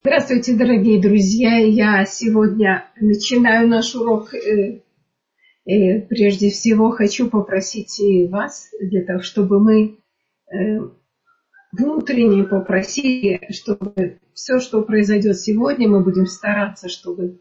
Здравствуйте, дорогие друзья! Я сегодня начинаю наш урок. Прежде всего хочу попросить и вас, для того, чтобы мы внутренне попросили, чтобы все, что произойдет сегодня, мы будем стараться, чтобы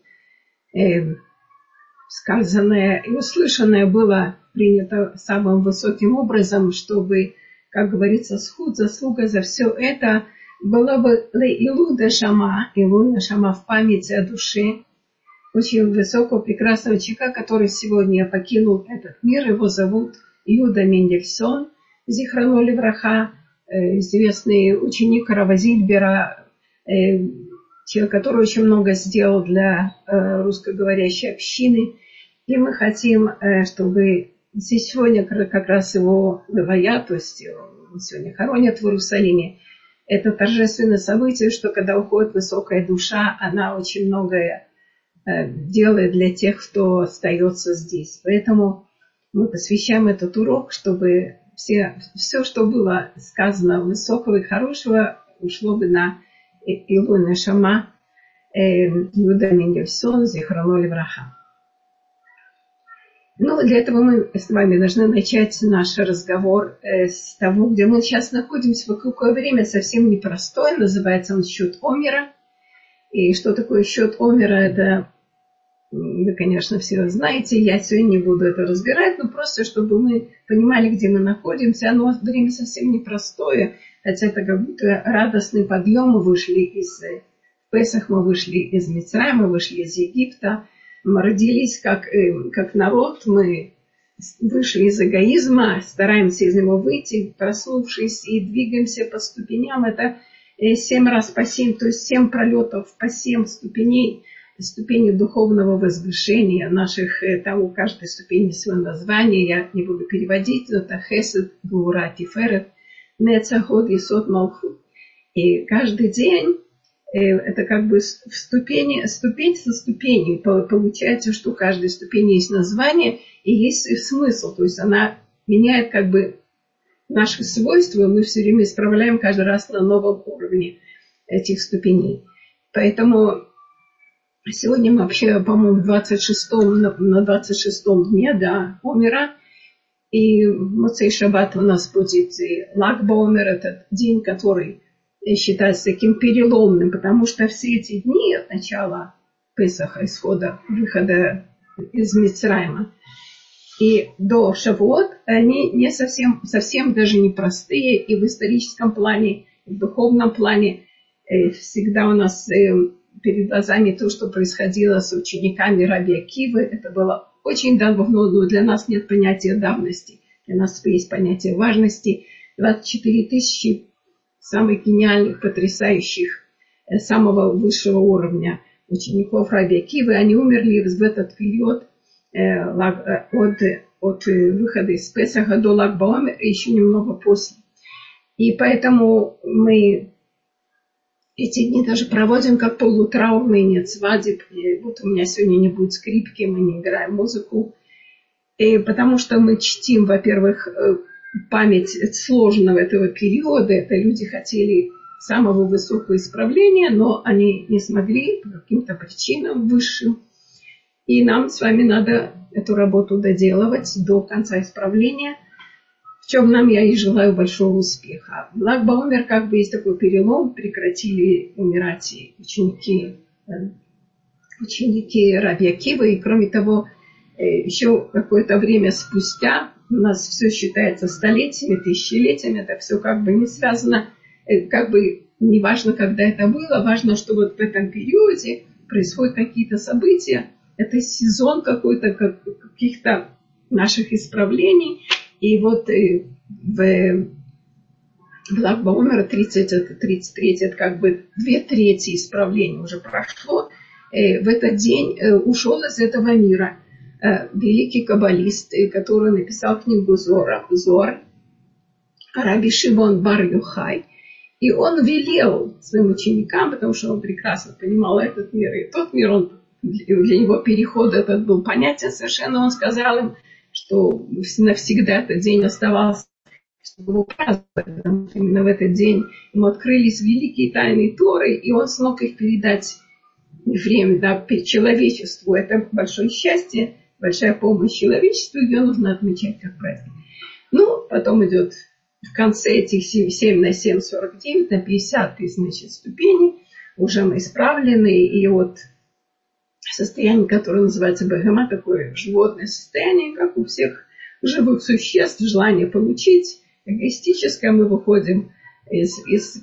сказанное и услышанное было принято самым высоким образом, чтобы, как говорится, схуд, заслуга за все это была бы Илуда Шама, Илуда Шама в памяти о душе очень высокого, прекрасного человека, который сегодня покинул этот мир. Его зовут Иуда Мендельсон, Зихроно левраха, известный ученик Рава Зильбера, человек, который очень много сделал для русскоговорящей общины. И мы хотим, чтобы здесь сегодня как раз его левая, то есть его сегодня хоронят в Иерусалиме. Это торжественное событие, что когда уходит высокая душа, она очень многое делает для тех, кто остается здесь. Поэтому мы посвящаем этот урок, чтобы все, что было сказано высокого и хорошего, ушло бы на Илуна Шама Иуда Мендельсон, Зихроно левраха. Ну, для этого мы с вами должны начать наш разговор с того, где мы сейчас находимся. В какое время совсем непростое. Называется он счет Омера. И что такое счет Омера, это вы, конечно, все знаете. Я сегодня не буду это разбирать, но просто, чтобы мы понимали, где мы находимся. Оно время совсем непростое. Хотя это как будто радостный подъем. Мы вышли из Песах, мы вышли из Мицраима, мы вышли из Египта. Мы родились как народ, мы вышли из эгоизма, стараемся из него выйти, проснувшись, и двигаемся по ступеням. Это 7 раз по 7, то есть 7 пролетов по 7 ступеней, ступени духовного возвышения наших. Там у каждой ступени свое название, я не буду переводить, но это Хесед, Гура, Тиферет, Нецах, Ход, Есод, Малхут. И каждый день это как бы ступень со ступенью. Получается, что у каждой ступени есть название и есть смысл. То есть она меняет как бы наши свойства. Мы все время исправляем каждый раз на новом уровне этих ступеней. Поэтому сегодня мы вообще, по-моему, на 26-м дне Омера. И в Моцей Шаббат у нас будет Лаг ба-Омер, этот день, который считается таким переломным, потому что все эти дни от начала Песаха, исхода, выхода из Мицраима и до Шавуот, они не совсем даже не простые, и в историческом плане, и в духовном плане всегда у нас перед глазами то, что происходило с учениками Раби Акивы. Это было очень давно, но для нас нет понятия давности, для нас есть понятие важности. 24 тысячи самых гениальных, потрясающих, самого высшего уровня учеников Раби Акивы, они умерли в этот период от выхода из Песаха до Лаг ба-Омер, и еще немного после. И поэтому мы эти дни даже проводим как полутраурные, нет свадеб. Вот у меня сегодня не будет скрипки, мы не играем музыку. Потому что мы чтим, во-первых, память сложного этого периода. Это люди хотели самого высокого исправления, но они не смогли по каким-то причинам высшим. И нам с вами надо эту работу доделывать до конца исправления, в чем нам я и желаю большого успеха. В Лаг ба-Омер как бы есть такой перелом, прекратили умирать ученики Раби Акивы, и кроме того, еще какое-то время спустя у нас все считается столетиями, тысячелетиями, это все как бы не связано, как бы не важно, когда это было, важно, что вот в этом периоде происходят какие-то события, это сезон какой-то, каких-то наших исправлений, и вот в Лаг ба-Омер 33, это как бы 2/3 исправления уже прошло, в этот день ушел из этого мира великий каббалист, который написал книгу Зоар, Раби Шимон бар Йохай. И он велел своим ученикам, потому что он прекрасно понимал этот мир и тот мир, для него переход этот был понятен совершенно. Он сказал им, что навсегда этот день оставался чтобы его праздновать, потому что именно в этот день ему открылись великие тайны Торы, и он смог их передать евреям, да, человечеству. Это большое счастье, большая помощь человечеству, ее нужно отмечать как праздник. Ну, потом идет в конце этих 7 на 7, 49, на 50, значит, ступеней, уже мы исправлены, и вот состояние, которое называется бегема, такое животное состояние, как у всех живых существ, желание получить, эгоистическое, мы выходим из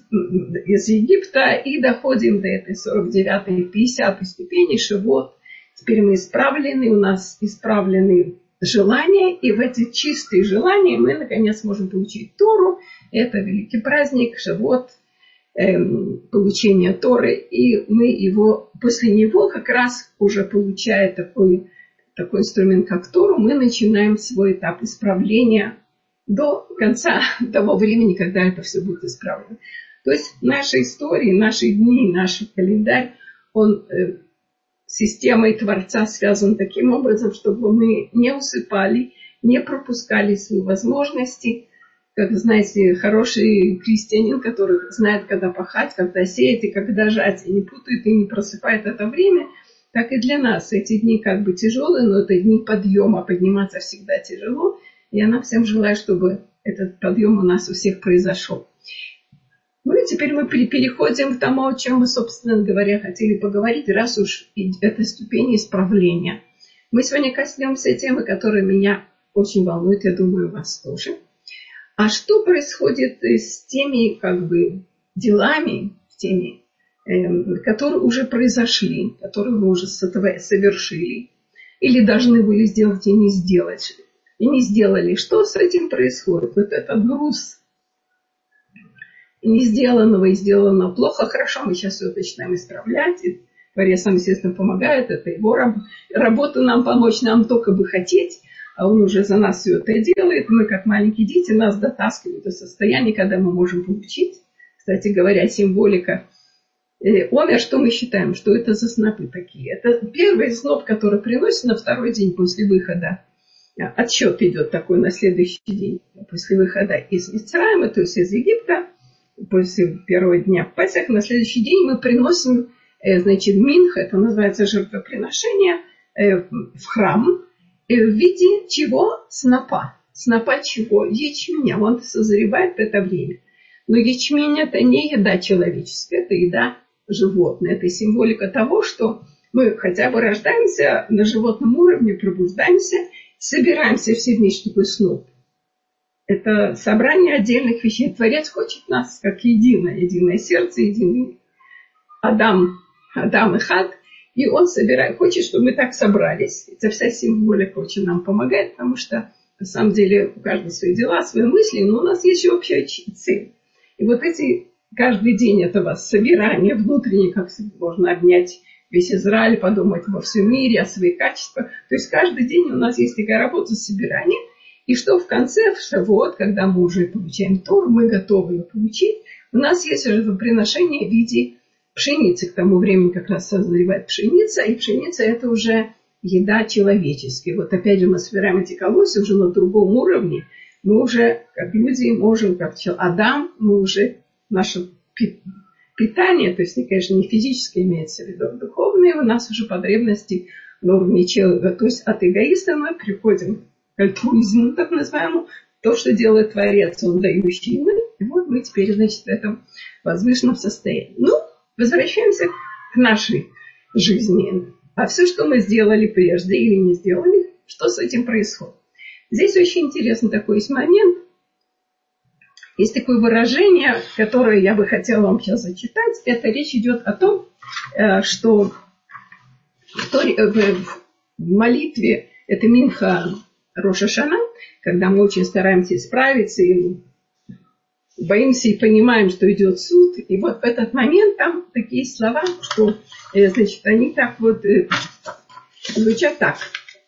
Египта и доходим до этой 49-й, 50-й ступени, шивот. Теперь мы исправлены, у нас исправлены желания, и в эти чистые желания мы, наконец, можем получить Тору. Это великий праздник, шивот, получение Торы, и мы его, после него как раз уже получая такой инструмент, как Тору, мы начинаем свой этап исправления до конца того времени, когда это все будет исправлено. То есть наша история, наши дни, наш календарь, он системой Творца связан таким образом, чтобы мы не усыпали, не пропускали свои возможности. Как вы знаете, хороший крестьянин, который знает, когда пахать, когда сеять и когда жать, и не путает, и не просыпает это время, так и для нас. Эти дни как бы тяжелые, но это дни подъема, подниматься всегда тяжело. И я нам всем желаю, чтобы этот подъем у нас у всех произошел. Ну и теперь мы переходим к тому, о чем мы, собственно говоря, хотели поговорить, раз уж это ступень исправления. Мы сегодня коснемся темы, которая меня очень волнует, я думаю, вас тоже. А что происходит с теми, как бы, делами, теми, которые уже произошли, которые мы уже совершили, или должны были сделать и не сделали? Что с этим происходит? Вот этот груз не сделанного и сделанного плохо, хорошо, мы сейчас все начинаем исправлять, и Творец нам, естественно, помогает, это его работа нам помочь, нам только бы хотеть, а он уже за нас все это делает. Мы, как маленькие дети, нас дотаскивают до состояния, когда мы можем получить. Кстати говоря, символика омер, что мы считаем, что это за снопы такие? Это первый сноп, который приносит на второй день после выхода. Отсчет идет такой на следующий день после выхода из Мицраима, то есть из Египта. После первого дня Песах, на следующий день мы приносим, значит, минх, это называется жертвоприношение, в храм, в виде чего? Снопа. Снопа чего? Ячменя. Он созревает в это время. Но ячмень это не еда человеческая, это еда животная. Это символика того, что мы хотя бы рождаемся на животном уровне, пробуждаемся, собираемся все вместе, такой сноп. Это собрание отдельных вещей. Творец хочет нас как единое сердце, единый Адам и Хад. И он хочет, чтобы мы так собрались. Эта вся символика очень нам помогает, потому что на самом деле у каждого свои дела, свои мысли, но у нас есть и общая цель. И вот каждый день этого собирания внутреннее, как можно обнять весь Израиль, подумать во всем мире, о своих качествах. То есть каждый день у нас есть такая работа собирания. И что в конце, в Шавуот, когда мы уже получаем Тору, мы готовы ее получить, у нас есть жертвоприношение в виде пшеницы. К тому времени как раз созревает пшеница, и пшеница это уже еда человеческая. Вот опять же мы собираем эти колосья уже на другом уровне. Мы уже, как люди, можем, как Адам, мы уже наше питание, то есть, конечно, не физическое имеется в виду, а духовное, у нас уже потребности на уровне человека. То есть от эгоиста мы приходим к альтруизму, так называемому, то, что делает Творец, он дающий мы. И вот мы теперь, значит, в этом возвышенном состоянии. Ну, возвращаемся к нашей жизни. А все, что мы сделали прежде или не сделали, что с этим происходит? Здесь очень интересный такой есть момент. Есть такое выражение, которое я бы хотела вам сейчас зачитать. Это речь идет о том, что в молитве, это Минха Рош ха-Шана, когда мы очень стараемся исправиться и боимся и понимаем, что идет суд. И вот в этот момент там такие слова, что, значит, они так вот звучат так.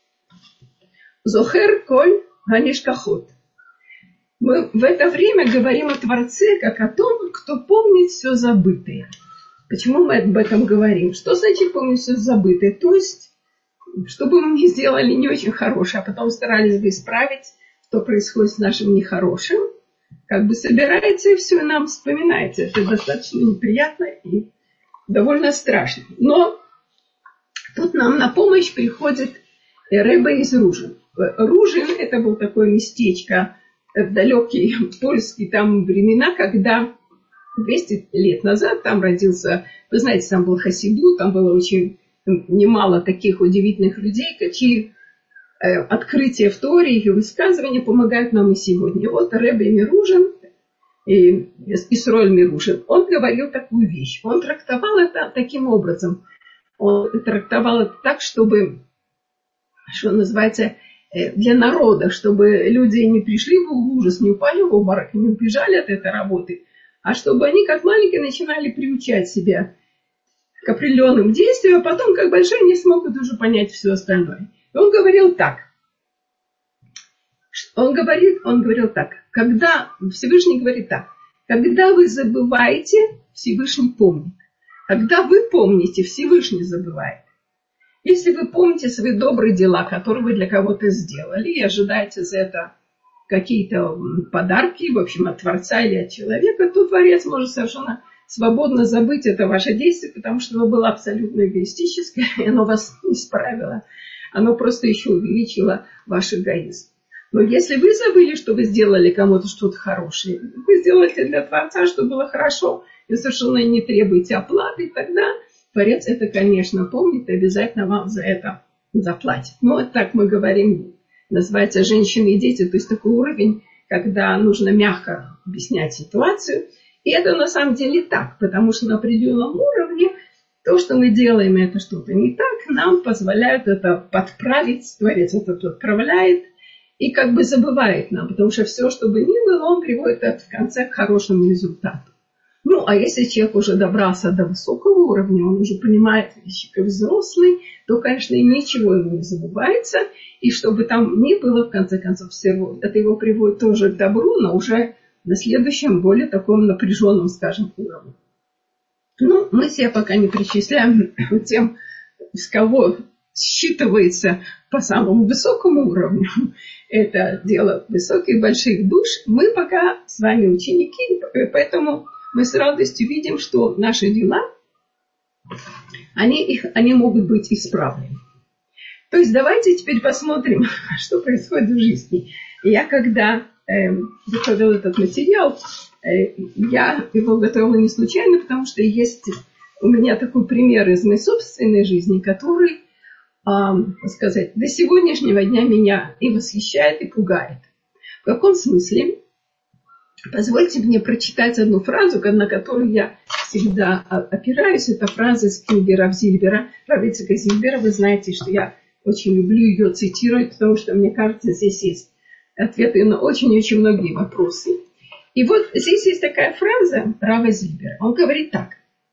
Зохер коль ганишкахот. Мы в это время говорим о Творце, как о том, кто помнит все забытое. Почему мы об этом говорим? Что значит помнить все забытое? То есть, чтобы мы не сделали не очень хорошее, а потом старались бы исправить, что происходит с нашим нехорошим. как бы собирается и все нам вспоминается. Это достаточно неприятно и довольно страшно. Но тут нам на помощь приходит Ребе из Ружин. Ружин – это был такое местечко в далекие польские там времена, когда 200 лет назад там родился, вы знаете, там был Хасиду, там было очень немало таких удивительных людей, чьи открытия в Торе и высказывания помогают нам и сегодня. Вот Ребе Миружин, Исроэль Миружин, он говорил такую вещь. Он трактовал это таким образом. Он трактовал это так, чтобы, что называется, для народа, чтобы люди не пришли в ужас, не упали в обморок, не убежали от этой работы, а чтобы они, как маленькие, начинали приучать себя к определенным действиям, а потом, как большие, не смогут уже понять все остальное. И он говорил так. Он говорил так. Когда Всевышний говорит так. Когда вы забываете, Всевышний помнит. Когда вы помните, Всевышний забывает. Если вы помните свои добрые дела, которые вы для кого-то сделали, и ожидаете за это какие-то подарки, в общем, от Творца или от человека, то Творец может совершенно свободно забыть это ваше действие, потому что оно было абсолютно эгоистическое, и оно вас не исправило. Оно просто еще увеличило ваш эгоизм. Но если вы забыли, что вы сделали кому-то что-то хорошее, вы сделаете для Творца, что было хорошо, и совершенно не требуете оплаты, тогда Творец это, конечно, помнит и обязательно вам за это заплатит. Ну, вот так мы говорим, называется «женщины и дети», то есть такой уровень, когда нужно мягко объяснять ситуацию. И это на самом деле так, потому что на определенном уровне то, что мы делаем, это что-то не так, нам позволяют это подправить, Творец это подправляет и как бы забывает нам, потому что все, что бы ни было, он приводит это в конце к хорошему результату. Ну, а если человек уже добрался до высокого уровня, он уже понимает вещи как взрослый, то, конечно, и ничего ему не забывается. И чтобы там ни было, в конце концов, все это его приводит тоже к добру, но уже на следующем, более таком напряженном, скажем, уровне. Ну, мы себя пока не причисляем тем, с кого считывается по самому высокому уровню. Это дело высоких, больших душ. Мы пока с вами ученики, поэтому мы с радостью видим, что наши дела, они могут быть исправлены. То есть давайте теперь посмотрим, что происходит в жизни. Я когда готовила этот материал, я его готовила не случайно, потому что есть у меня такой пример из моей собственной жизни, который, сказать, до сегодняшнего дня меня и восхищает, и пугает. В каком смысле? Позвольте мне прочитать одну фразу, на которую я всегда опираюсь. Это фраза из книги Рав Зильбера, Рав Ицхака Зильбера. Вы знаете, что я очень люблю ее цитировать, потому что, мне кажется, здесь есть ответы на очень-очень многие вопросы. И вот здесь есть такая фраза Рава Зильбера. Он говорит так.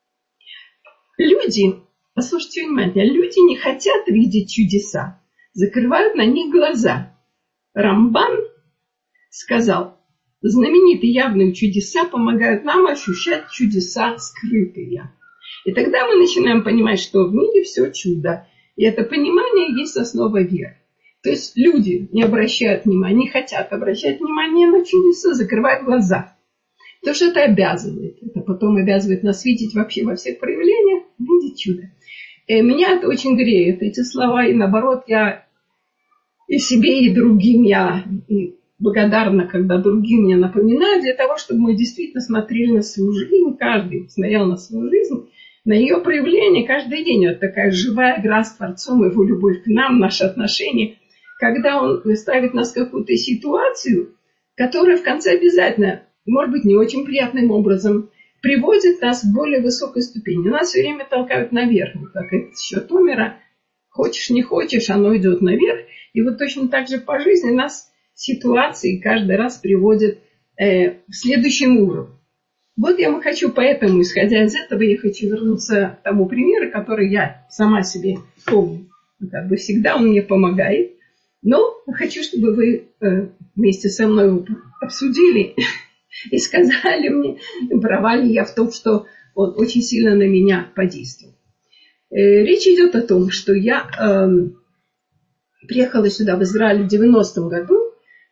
Люди, послушайте внимательно, люди не хотят видеть чудеса, закрывают на них глаза. Рамбан сказал, знаменитые явные чудеса помогают нам ощущать чудеса скрытые. И тогда мы начинаем понимать, что в мире все чудо. И это понимание есть основа веры. То есть люди не обращают внимания, не хотят обращать внимание на чудеса, закрывают глаза. Потому что это обязывает. Это потом обязывает нас видеть вообще во всех проявлениях, видеть чудо. И меня это очень греет, эти слова. И наоборот, я и себе, и другим я благодарна, когда другие мне напоминают, для того, чтобы мы действительно смотрели на свою жизнь, каждый смотрел на свою жизнь, на ее проявление каждый день. Вот такая живая игра с Творцом, его любовь к нам, наши отношения. Когда он ставит нас в какую-то ситуацию, которая в конце обязательно, может быть, не очень приятным образом, приводит нас к более высокой ступени. Нас все время толкают наверх, как этот счет Омера. Хочешь, не хочешь, оно идет наверх. И вот точно так же по жизни нас ситуации каждый раз приводят в следующем уровне. Вот я хочу поэтому, исходя из этого, я хочу вернуться к тому примеру, который я сама себе помню. Как бы всегда он мне помогает. Но хочу, чтобы вы вместе со мной обсудили и сказали мне, права ли я в том, что он очень сильно на меня подействовал. Речь идет о том, что я приехала сюда в Израиль в 90-м году.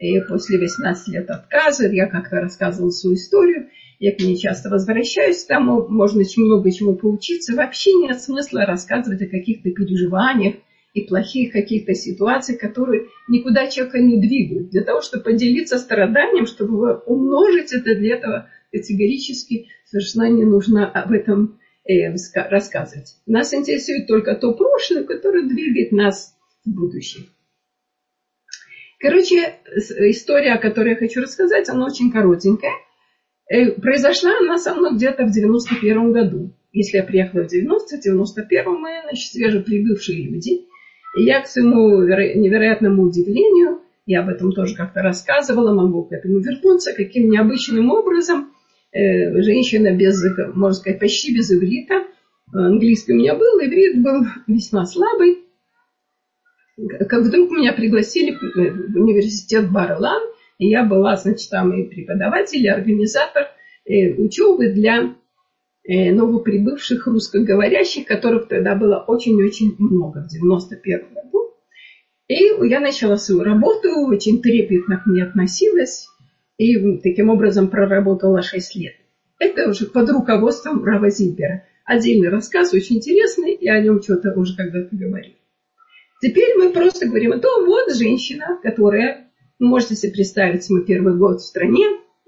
И после 18 лет отказа я как-то рассказывала свою историю. Я к ней часто возвращаюсь. Там можно очень много чему поучиться. Вообще нет смысла рассказывать о каких-то переживаниях и плохих каких-то ситуациях, которые никуда человека не двигают. Для того, чтобы поделиться страданием, чтобы умножить это, для этого категорически совершенно не нужно об этом рассказывать. Нас интересует только то прошлое, которое двигает нас в будущее. Короче, история, о которой я хочу рассказать, она очень коротенькая. Произошла она со мной где-то в 91 году. Если я приехала в 91-м, мы, значит, свежеприбывшие люди. И я к своему невероятному удивлению, я об этом тоже как-то рассказывала, могу к этому вернуться, каким необычным образом женщина без, можно сказать, почти без иврита. Английский у меня был, иврит был весьма слабый. Как вдруг меня пригласили в университет Бар-Илан, и я была, значит, там и преподаватель, и организатор учебы для новоприбывших русскоговорящих, которых тогда было очень-очень много в 91 году. И я начала свою работу, очень трепетно к мне относилась, и таким образом проработала 6 лет. Это уже под руководством Рава Зильбера. Отдельный рассказ, очень интересный, я о нем что-то уже когда-то говорила. Теперь мы просто говорим, вот женщина, которая, можете себе представить, мы первый год в стране,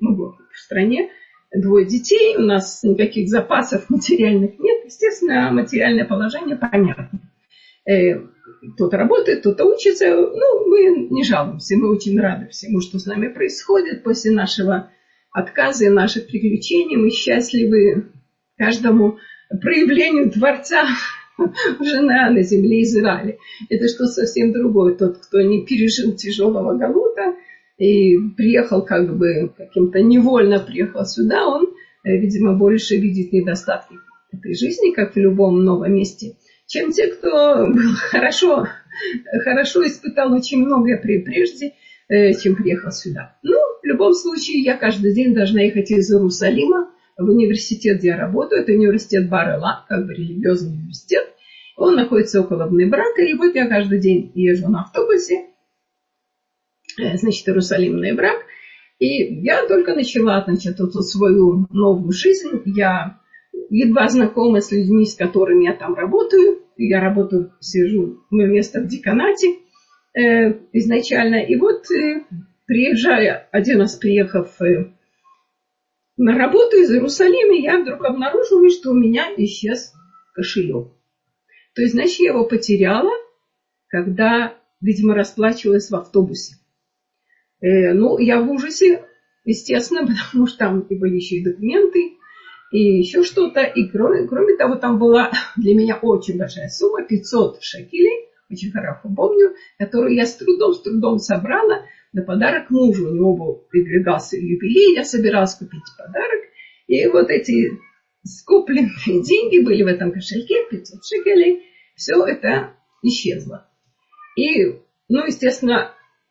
2 детей, у нас никаких запасов материальных нет, естественно, материальное положение понятно. Кто-то работает, кто-то учится, мы не жалуемся, мы очень рады всему, что с нами происходит. После нашего отказа и наших приключений мы счастливы каждому проявлению Творца уже на земле Израиля. Это что совсем другое. Тот, кто не пережил тяжелого галута и приехал как бы каким-то невольно приехал сюда, он, видимо, больше видит недостатки этой жизни, как в любом новом месте, чем те, кто был хорошо испытал очень многое прежде, чем приехал сюда. В любом случае, я каждый день должна ехать из Иерусалима в университет, где я работаю. Это университет Бар-Илан, как бы религиозный университет. Он находится около Бней-Брака. И вот я каждый день езжу на автобусе. Значит, Иерусалим, Бней-Брак. И я только начала, значит, свою новую жизнь. Я едва знакома с людьми, с которыми я там работаю. Я работаю, сижу, мое место в деканате изначально. И вот приезжая, один раз приехав на работу из Иерусалима, я вдруг обнаруживаю, что у меня исчез кошелек. То есть, значит, я его потеряла, когда, видимо, расплачивалась в автобусе. Я в ужасе, естественно, потому что там и были еще и документы, и еще что-то. И кроме того, там была для меня очень большая сумма, 500 шекелей, очень хорошо помню, которую я с трудом собрала на подарок мужу. У него был, придвигался юбилей, я собиралась купить подарок. И вот эти скопленные деньги были в этом кошельке, 500 шекелей. Все это исчезло. И, естественно,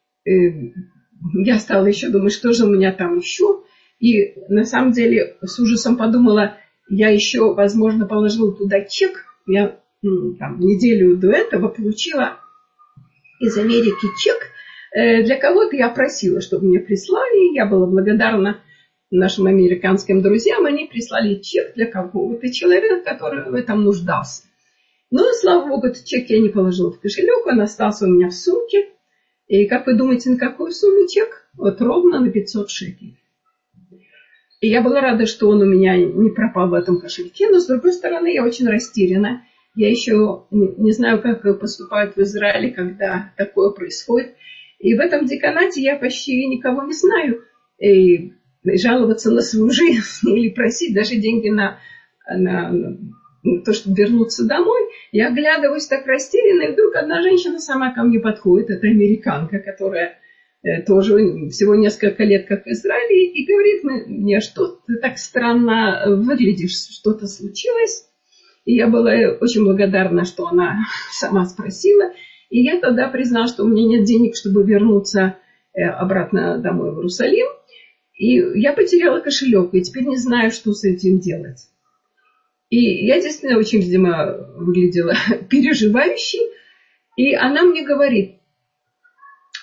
я стала еще думать, что же у меня там еще. И на самом деле с ужасом подумала, я еще, возможно, положила туда чек. Я неделю до этого получила из Америки чек. Для кого-то я просила, чтобы мне прислали. Я была благодарна нашим американским друзьям. Они прислали чек для какого-то человека, который в этом нуждался. Слава богу, этот чек я не положила в кошелек. Он остался у меня в сумке. И как вы думаете, на какую сумму чек? Вот ровно на 500 шекелей. И я была рада, что он у меня не пропал в этом кошельке. Но, с другой стороны, я очень растеряна. Я еще не знаю, как поступают в Израиле, когда такое происходит. И в этом деканате я почти никого не знаю. И жаловаться на свою жизнь или просить даже деньги на то, чтобы вернуться домой. Я оглядываюсь так растерянно, и вдруг одна женщина сама ко мне подходит. Это американка, которая тоже всего несколько лет как в Израиле, и говорит мне, что ты так странно выглядишь, что-то случилось. И я была очень благодарна, что она сама спросила. И я тогда признала, что у меня нет денег, чтобы вернуться обратно домой в Иерусалим. И я потеряла кошелек, и теперь не знаю, что с этим делать. И я действительно очень, видимо, выглядела переживающей. И она мне говорит,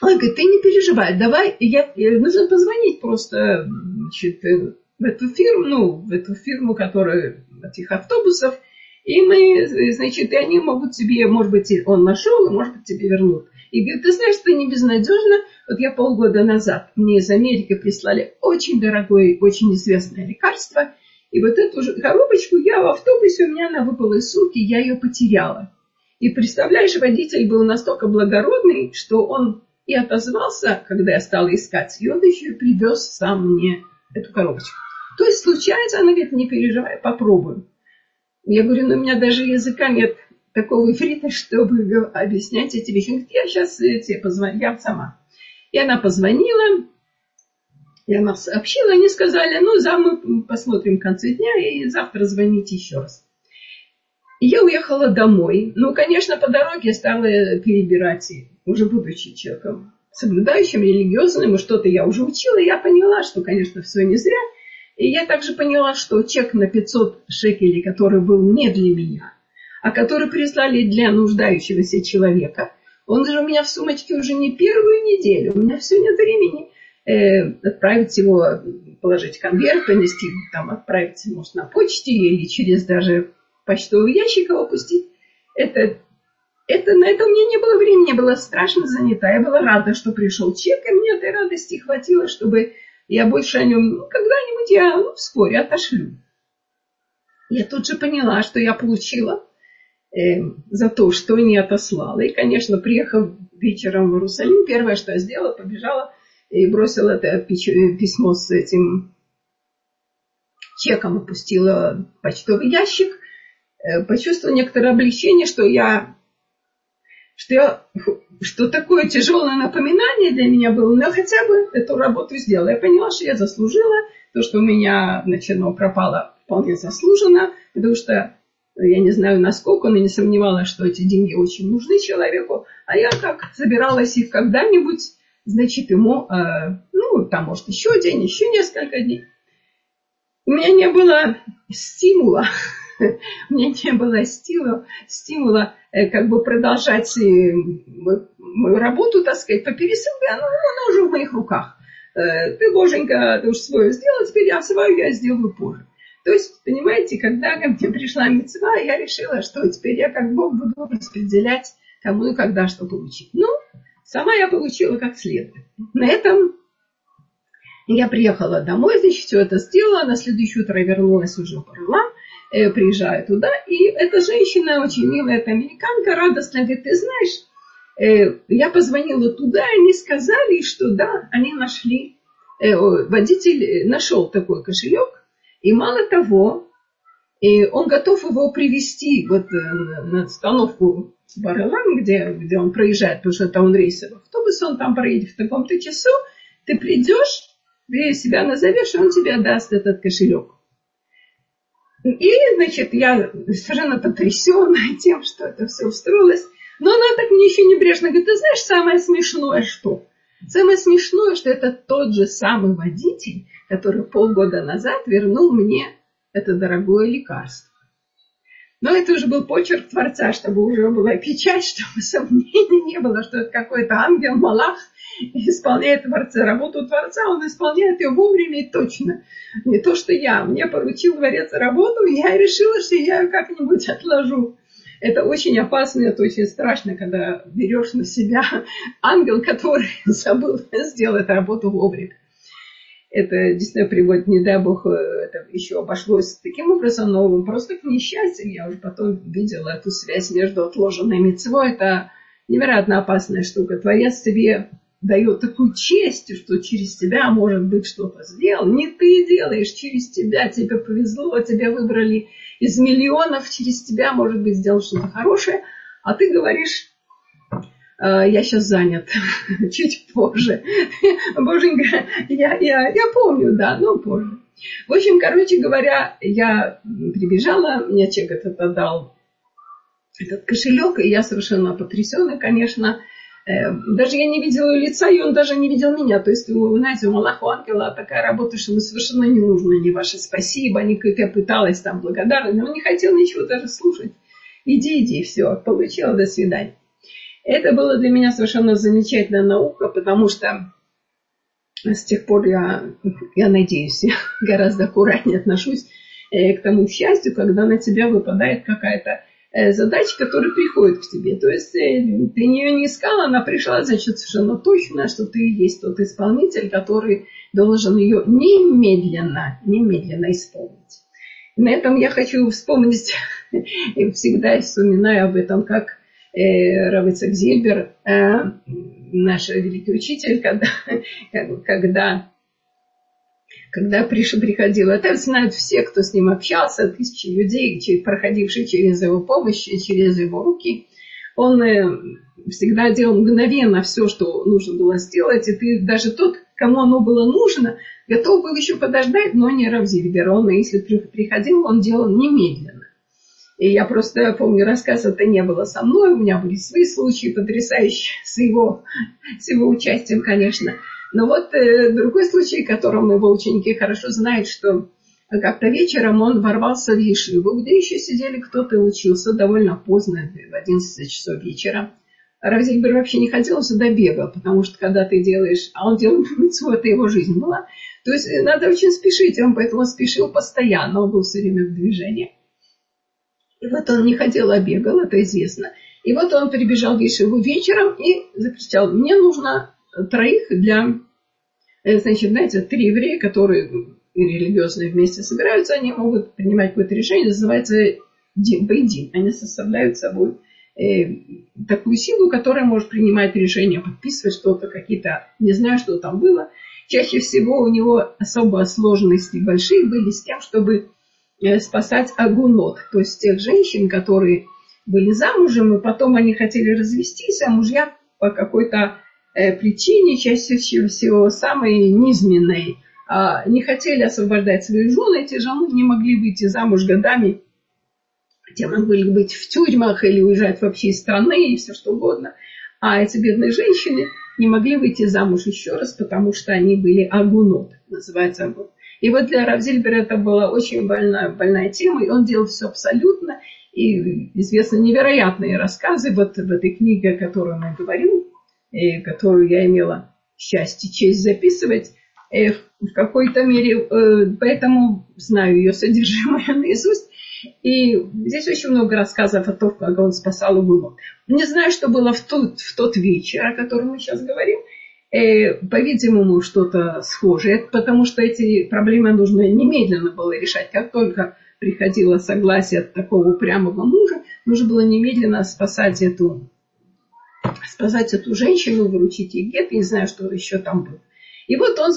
Он говорит, ты не переживай, давай, нужно позвонить просто, значит, в эту фирму, которая этих автобусов, и мы, значит, и они могут тебе, может быть, он нашел, и, может быть, тебе вернут. И говорит, ты знаешь, это не безнадежно. Вот я полгода назад, мне из Америки прислали очень дорогое, очень известное лекарство, и вот эту же коробочку я в автобусе, у меня она выпала из сумки, я ее потеряла. И представляешь, водитель был настолько благородный, что он и отозвался, когда я стала искать, и он еще и привез сам мне эту коробочку. То есть случается, она говорит, не переживай, попробуем. Я говорю, у меня даже языка нет такого иврита, чтобы объяснять эти вещи. Он говорит, я сейчас тебе позвоню, я сама. И она позвонила, и она сообщила, они сказали, мы посмотрим в конце дня, и завтра звоните еще раз. И я уехала домой. Конечно, по дороге я стала перебирать, уже будучи человеком соблюдающим, религиозным, и что-то я уже учила, и я поняла, что, конечно, все не зря. И я также поняла, что чек на 500 шекелей, который был не для меня, а который прислали для нуждающегося человека, он же у меня в сумочке уже не первую неделю. У меня все нет времени отправить его, положить в конверт, понести, там, отправить, может, на почте или через даже почтовый ящик его пустить. На это у меня не было времени, я была страшно занята. Я была рада, что пришел чек, и мне этой радости хватило, чтобы я больше о нем когда-нибудь вскоре отошлю. Я тут же поняла, что я получила за то, что не отослала. И, конечно, приехав вечером в Иерусалим, первое, что я сделала, побежала и бросила это письмо с этим чеком, опустила в почтовый ящик, почувствовала некоторое облегчение, что такое тяжелое напоминание для меня было, но хотя бы эту работу сделала. Я поняла, что я заслужила, то, что у меня пропало, вполне заслуженно, потому что я не знаю насколько, но не сомневалась, что эти деньги очень нужны человеку, а я как собиралась их когда-нибудь, значит, ему, там, может, еще день, еще несколько дней. У меня не было стимула, как бы продолжать мою работу, так сказать, по пересылке, она уже в моих руках. Ты, Боженька, ты уж свое сделала, теперь я свою я сделаю позже. То есть, понимаете, когда ко мне пришла мицва, я решила, что теперь я как Бог буду распределять кому и когда что получить. Сама я получила как следует. На этом я приехала домой, значит, все это сделала, на следующее утро вернулась уже в Орлам, приезжаю туда, и эта женщина, очень милая, эта американка, радостная, говорит, ты знаешь, я позвонила туда, и они сказали, что да, они нашли, водитель нашел такой кошелек, и мало того, он готов его привезти на остановку в Орлам, где он проезжает, потому что это он рейсовый автобус, он там проедет в таком-то часу, ты придешь, ты себя назовешь, и он тебе даст этот кошелек. И, значит, я совершенно потрясенная тем, что это все устроилось. Но она так мне еще небрежно говорит, ты знаешь, самое смешное что? Самое смешное, что это тот же самый водитель, который полгода назад вернул мне это дорогое лекарство. Но это уже был почерк Творца, чтобы уже была печать, чтобы сомнений не было, что это какой-то ангел, малах, исполняет работу Творца, он исполняет ее вовремя и точно. Не то, что я. Мне поручил Творец работу, и я решила, что я ее как-нибудь отложу. Это очень опасно, это очень страшно, когда берешь на себя ангел, который забыл сделать работу вовремя. Это действительно приводит, не дай бог, это еще обошлось таким образом, но просто к несчастью. Я уже потом видела эту связь между отложенной мицвой. Это невероятно опасная штука. Творец тебе дает такую честь, что через тебя, может быть, что-то сделал. Не ты делаешь, через тебя. Тебе повезло, тебя выбрали из миллионов. Через тебя, может быть, сделал что-то хорошее. А ты говоришь, я сейчас занят, чуть позже. Боженька, я помню, да, но позже. В общем, короче говоря, я прибежала, мне человек этот отдал этот кошелек, и я совершенно потрясенная, конечно. Даже я не видела ее лица, и он даже не видел меня. То есть, вы знаете, у Малаха, у ангела такая работа, что ему совершенно не нужно ни ваше спасибо, ни как я пыталась там благодарна, но он не хотел ничего даже слушать. Иди, все, получила, до свидания. Это было для меня совершенно замечательная наука, потому что с тех пор я надеюсь, гораздо аккуратнее отношусь к тому счастью, когда на тебя выпадает какая-то задача, которая приходит к тебе. То есть ты ее не искала, она пришла, значит, совершенно точно, что ты есть тот исполнитель, который должен ее немедленно исполнить. На этом я хочу вспомнить, и всегда вспоминаю об этом, как Рав Ицхак Зильбер, наш великий учитель, когда приходил, это знают все, кто с ним общался, тысячи людей, проходившие через его помощь, через его руки. Он всегда делал мгновенно все, что нужно было сделать, и ты даже тот, кому оно было нужно, готов был еще подождать, но не Рав Зильбер. Он, если приходил, он делал немедленно. И я просто помню, рассказ это не было со мной, у меня были свои случаи потрясающие с его участием, конечно. Но вот другой случай, которым его ученики хорошо знают, что как-то вечером он ворвался в ешиву, где еще сидели кто-то и учился довольно поздно, в 11 часов вечера. Рав Зильбер вообще не ходил, он сюда бегал, потому что когда ты делаешь, а он делал мицву, это его жизнь была, то есть надо очень спешить, он поэтому спешил постоянно, он был все время в движении. И вот он не ходил, а бегал, это известно. И вот он прибежал в ешиву вечером и закричал: мне нужно 3 для... Значит, знаете, 3 еврея, которые религиозно вместе собираются, они могут принимать какое-то решение, называется бейдин. Они составляют собой такую силу, которая может принимать решения, подписывать что-то, какие-то... Не знаю, что там было. Чаще всего у него особо сложности большие были с тем, чтобы спасать агунот, то есть тех женщин, которые были замужем, и потом они хотели развестись, а мужья по какой-то причине, чаще всего самой низменной, не хотели освобождать свои жены, эти жены не могли выйти замуж годами, те могли быть в тюрьмах или уезжать вообще из страны и все что угодно, а эти бедные женщины не могли выйти замуж еще раз, потому что они были агунот, называется агунот. И вот для Рав Зильбера это была очень больная тема, и он делал все абсолютно. И известны невероятные рассказы вот в этой книге, о которой он говорил, и которую я имела счастье, честь записывать в какой-то мере, поэтому знаю ее содержимое наизусть. И здесь очень много рассказов о том, как он спасал агунот. Не знаю, что было в тот вечер, о котором мы сейчас говорим. По-видимому, что-то схожее, потому что эти проблемы нужно немедленно было решать. Как только приходило согласие от такого упрямого мужа, нужно было немедленно спасать эту женщину, выручить ей гет, не знаю, что еще там было. И вот он,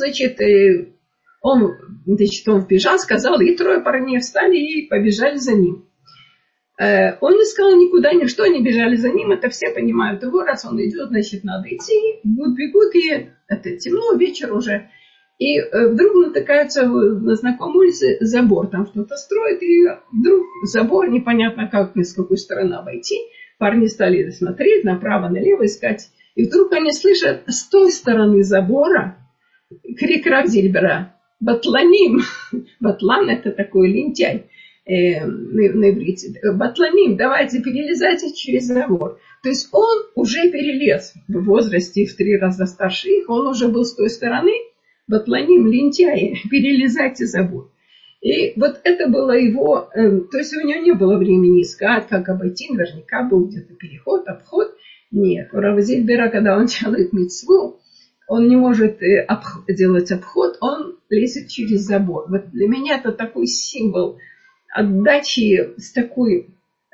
он вбежал, сказал, и 3 парней встали и побежали за ним. Он не сказал никуда, ничто, они бежали за ним, это все понимают его, раз он идет, значит, надо идти, бегут, и это темно, вечер уже, и вдруг натыкаются на знакомой улице забор, там что-то строят, и вдруг забор, непонятно как, с какой стороны обойти, парни стали смотреть направо, налево искать, и вдруг они слышат с той стороны забора крик Рав Зильбера: «Батланим!» Батлан – это такой лентяй. На иврите. Батланим, давайте перелезайте через забор. То есть он уже перелез в возрасте в 3 раза старше их, он уже был с той стороны. Батланим, лентяи, перелезайте забор. И вот это было его, то есть у него не было времени искать, как обойти, наверняка был где-то переход, обход. Нет, у Рава Зильбера, когда он делает мицву, он не может делать обход, он лезет через забор. Вот для меня это такой символ отдачи с такой...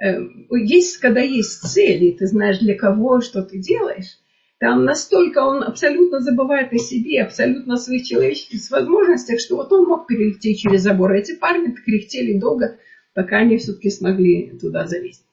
когда есть цели, ты знаешь, для кого, что ты делаешь, там настолько он абсолютно забывает о себе, абсолютно о своих человеческих возможностях, что вот он мог перелететь через забор. Эти парни кряхтели долго, пока они все-таки смогли туда залезть.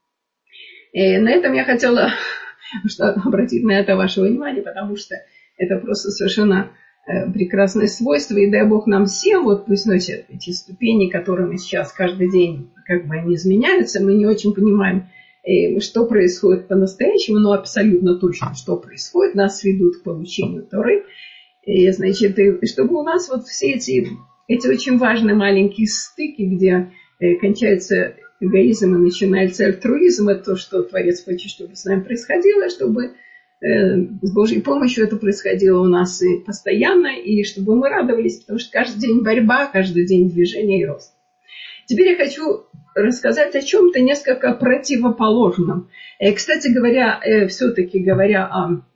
И на этом я хотела обратить на это ваше внимание, потому что это просто совершенно прекрасное свойство, и дай Бог нам всем, вот пусть носят эти ступени, которыми сейчас каждый день как бы они изменяются, мы не очень понимаем, что происходит по-настоящему, но абсолютно точно, что происходит, нас ведут к получению Торы, и, значит, и чтобы у нас вот все эти очень важные маленькие стыки, где кончается эгоизм и начинается альтруизм. Это то, что Творец хочет, чтобы с нами происходило, чтобы с Божьей помощью это происходило у нас и постоянно, и чтобы мы радовались, потому что каждый день борьба, каждый день движение и рост. Теперь я хочу рассказать о чем-то несколько противоположном. Кстати говоря, все-таки говоря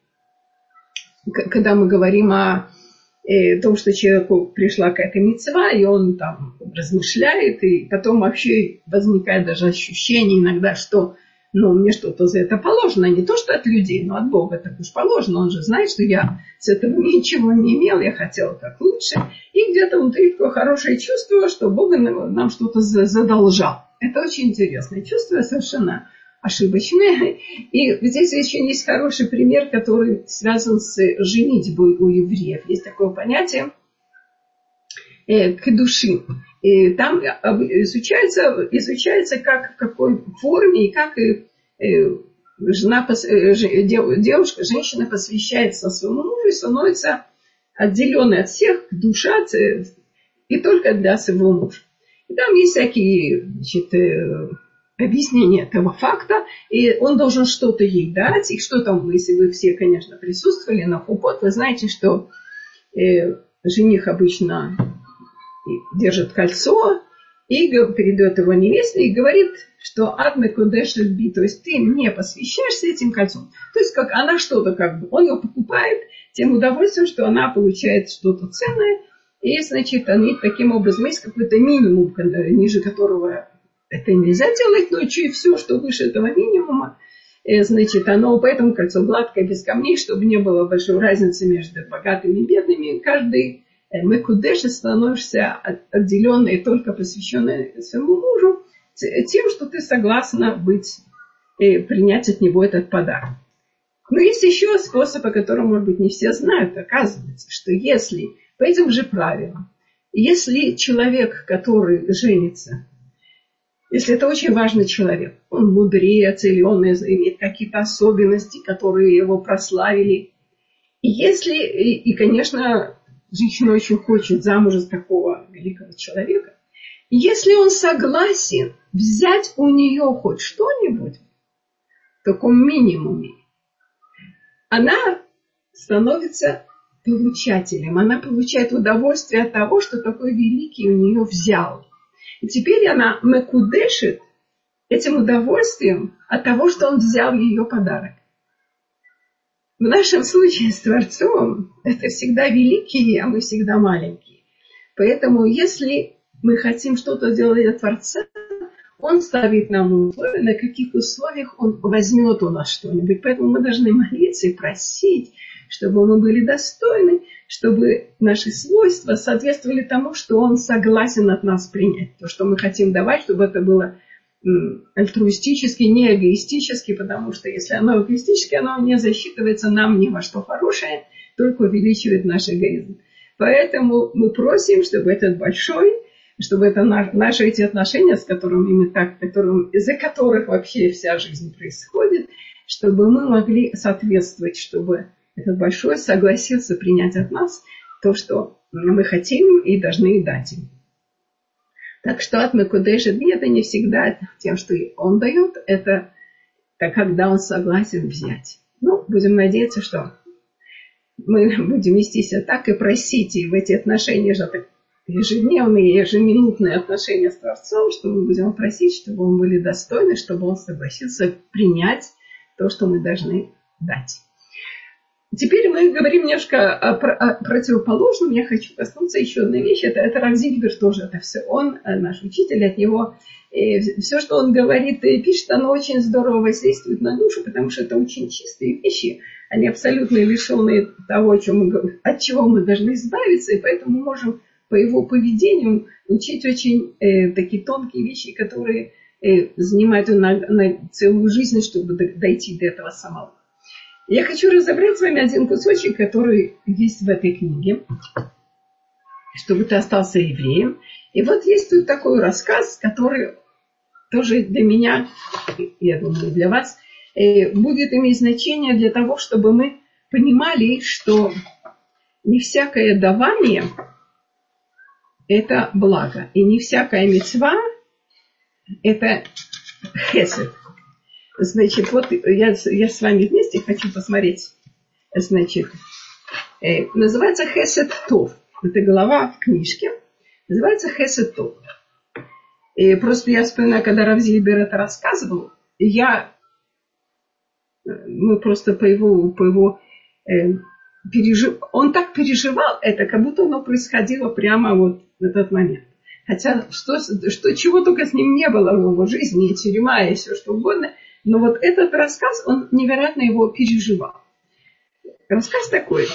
когда мы говорим о том, что человеку пришла какая-то мицва, и он там размышляет, и потом вообще возникает даже ощущение иногда, что мне что-то за это положено, не то, что от людей, но от Бога так уж положено. Он же знает, что я с этого ничего не имел, я хотел как лучше. И где-то внутри такое хорошее чувство, что Бог нам что-то задолжал. Это очень интересное чувство, совершенно ошибочное. И здесь еще есть хороший пример, который связан с женитьбой у евреев. Есть такое понятие кедушин. И там изучается, как, в какой форме и как женщина посвящается своему мужу и становится отделенной от всех, душа и только для своего мужа. И там есть всякие объяснения этого факта, и он должен что-то ей дать, и что там, если вы все, конечно, присутствовали на хупот, вы знаете, что жених обычно держит кольцо и передает его невесте и говорит, что адме кудешет би, то есть ты мне посвящаешься этим кольцом. То есть как она что-то он ее покупает тем удовольствием, что она получает что-то ценное, и значит, они таким образом есть какой-то минимум, ниже которого это нельзя делать, но и все, что выше этого минимума, значит, оно поэтому кольцо гладкое, без камней, чтобы не было большой разницы между богатыми и бедными. Каждый мекудеш становишься отделенной, только посвященной своему мужу, тем, что ты согласна принять от него этот подарок. Но есть еще способ, о котором, может быть, не все знают. Оказывается, что если по этим же правилам, если человек, который женится, если это очень важный человек, он мудрец или он имеет какие-то особенности, которые его прославили, и конечно, женщина очень хочет замуж за такого великого человека, если он согласен взять у нее хоть что-нибудь в таком минимуме, она становится получателем. Она получает удовольствие от того, что такой великий у нее взял. И теперь она мекудешит этим удовольствием от того, что он взял ее подарок. В нашем случае с Творцом это всегда великие, а мы всегда маленькие. Поэтому если мы хотим что-то сделать для Творца, Он ставит нам условия, на каких условиях Он возьмет у нас что-нибудь. Поэтому мы должны молиться и просить, чтобы мы были достойны, чтобы наши свойства соответствовали тому, что Он согласен от нас принять. То, что мы хотим давать, чтобы это было альтруистически, не эгоистически, потому что если оно эгоистически, оно не засчитывается нам ни во что хорошее, только увеличивает наш эгоизм. Поэтому мы просим, чтобы этот большой, чтобы это наши эти отношения, с которыми из-за которых вообще вся жизнь происходит, чтобы мы могли соответствовать, чтобы этот большой согласился принять от нас то, что мы хотим и должны дать им. Так что от мекудешет би это не всегда тем, что он дает, это когда он согласен взять. Будем надеяться, что мы будем вести себя так и просить, и в эти отношения же ежедневные, ежеминутные отношения с Творцом, что мы будем просить, чтобы мы были достойны, чтобы он согласился принять то, что мы должны дать. Теперь мы говорим немножко о противоположном. Я хочу коснуться еще одной вещи. Это Рав Зильбер тоже. Это все он, наш учитель, от него. И все, что он говорит и пишет, оно очень здорово воздействует на душу, потому что это очень чистые вещи. Они абсолютно лишенные того, от чего мы должны избавиться. И поэтому мы можем по его поведению учить очень такие тонкие вещи, которые занимают на целую жизнь, чтобы дойти до этого самого. Я хочу разобрать с вами один кусочек, который есть в этой книге, чтобы ты остался евреем. И вот есть тут такой рассказ, который тоже для меня, я думаю, для вас, будет иметь значение для того, чтобы мы понимали, что не всякое давание – это благо. И не всякая мицва это хесед. Значит, вот я с вами вместе хочу посмотреть. Значит, называется хесед тов. Это глава в книжке. Называется хесед тов. И просто я вспоминаю, когда Рав Зильбер это рассказывал, мы просто по его он так переживал это, как будто оно происходило прямо вот в этот момент. Хотя чего только с ним не было в его жизни, и тюрьма, и все что угодно. Но вот этот рассказ, он невероятно его переживал. Рассказ такой.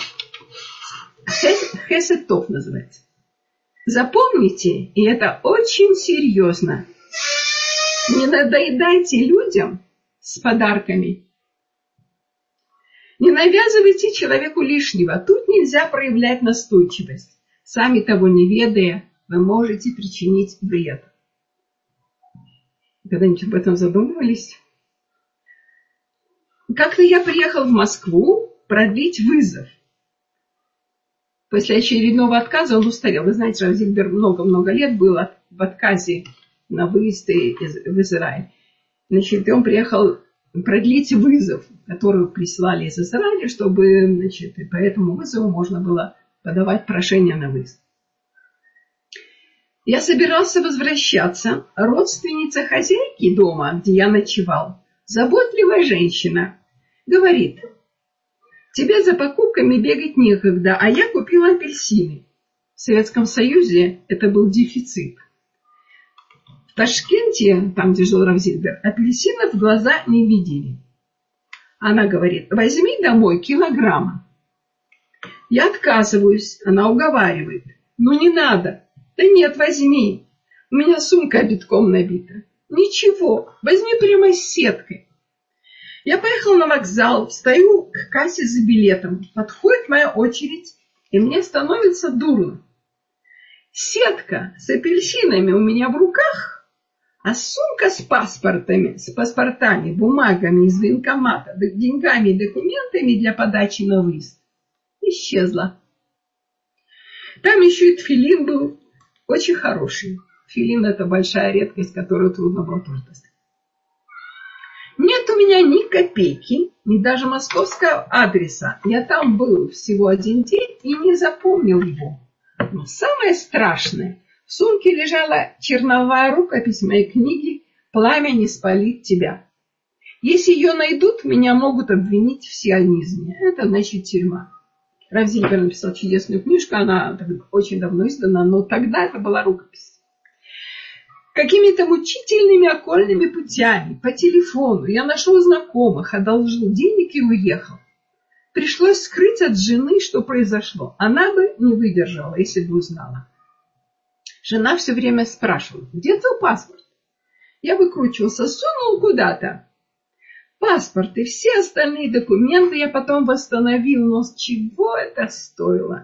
Хесед тов называется. Запомните, и это очень серьезно. Не надоедайте людям с подарками. Не навязывайте человеку лишнего. Тут нельзя проявлять настойчивость. Сами того не ведая, вы можете причинить вред. Когда-нибудь об этом задумывались? Как-то я приехал в Москву продлить вызов. После очередного отказа он устарел. Вы знаете, Рав Зильбер много-много лет был в отказе на выезд в Израиль. Значит, он приехал продлить вызов, который прислали из Израиля, чтобы, значит, по этому вызову можно было подавать прошение на выезд. Я собирался возвращаться. Родственница хозяйки дома, где я ночевал, заботливая женщина, говорит: тебе за покупками бегать некогда, а я купила апельсины. В Советском Союзе это был дефицит. В Ташкенте, там, где жил Рав Зильбер, апельсинов в глаза не видели. Она говорит: возьми домой килограмм. Я отказываюсь, она уговаривает. Ну не надо. Да нет, возьми. У меня сумка битком набита. Ничего, возьми прямо с сеткой. Я поехал на вокзал, встаю к кассе за билетом. Подходит моя очередь, и мне становится дурно. Сетка с апельсинами у меня в руках, а сумка с паспортами, бумагами из военкомата, деньгами и документами для подачи на выезд исчезла. Там еще и тфилин был очень хороший. Тфилин — это большая редкость, которую трудно было тоже достать. Нет у меня ни копейки, ни даже московского адреса. Я там был всего один день и не запомнил его. Но самое страшное, в сумке лежала черновая рукопись моей книги «Пламя не спалит тебя». Если ее найдут, меня могут обвинить в сионизме. Это значит тюрьма. Рав Зильбер написал чудесную книжку, она очень давно издана, но тогда это была рукопись. Какими-то мучительными окольными путями, по телефону, я нашел знакомых, одолжил денег и уехал. Пришлось скрыть от жены, что произошло. Она бы не выдержала, если бы узнала. Жена все время спрашивала: где твой паспорт? Я выкручивался, сунул куда-то. Паспорт и все остальные документы я потом восстановил, но с чего это стоило?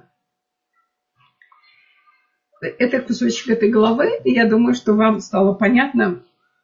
Это кусочек этой главы, и я думаю, что вам стало понятно,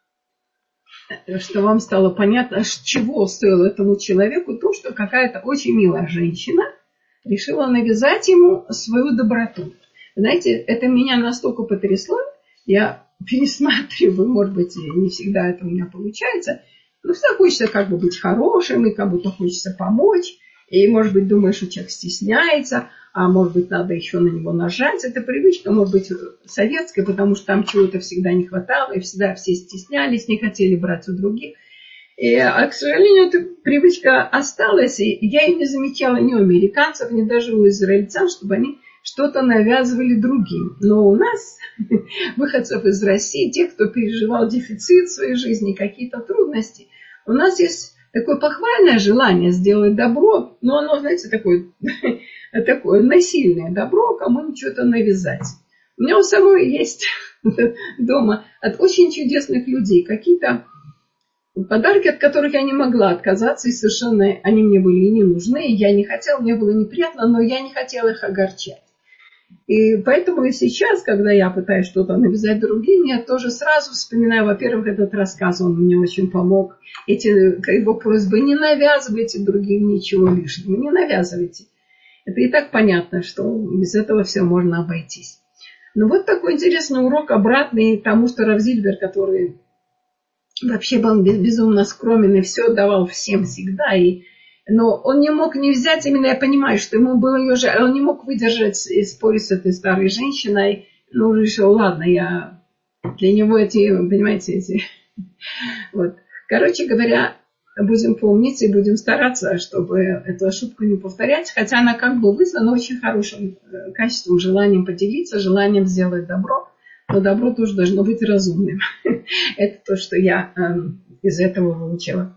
с чего стоило этому человеку то, что какая-то очень милая женщина решила навязать ему свою доброту. Знаете, это меня настолько потрясло, я пересматриваю, может быть, не всегда это у меня получается, но всегда хочется как бы быть хорошим, и как будто хочется помочь, и, может быть, думаешь, что человек стесняется, а может быть, надо еще на него нажать. Эта привычка может быть советская, потому что там чего-то всегда не хватало, и всегда все стеснялись, не хотели брать у других. А, к сожалению, эта привычка осталась, и я ее не замечала ни у американцев, ни даже у израильтян, чтобы они что-то навязывали другим. Но у нас, выходцев из России, тех, кто переживал дефицит в своей жизни, какие-то трудности, у нас есть такое похвальное желание сделать добро, но оно, знаете, такое насильное добро, кому-нибудь что-то навязать. У меня у самой есть дома от очень чудесных людей какие-то подарки, от которых я не могла отказаться, и совершенно они мне были и не нужны, и я не хотела, мне было неприятно, но я не хотела их огорчать. И поэтому и сейчас, когда я пытаюсь что-то навязать другим, я тоже сразу вспоминаю, во-первых, этот рассказ, он мне очень помог. Эти его просьбы: не навязывайте другим ничего лишнего, не навязывайте. Это и так понятно, что без этого все можно обойтись. Но вот такой интересный урок, обратный тому, что Рав Зильбер, который вообще был безумно скромен и все давал всем всегда. Но он не мог не взять, именно я понимаю, что ему было ее жаль, он не мог выдержать и спорить с этой старой женщиной. Ну, решил, ладно, для него понимаете, вот. Короче говоря, будем помнить и будем стараться, чтобы эту ошибку не повторять, хотя она как бы вызвана очень хорошим качеством, желанием поделиться, желанием сделать добро, но добро тоже должно быть разумным. Это то, что я из этого выучила.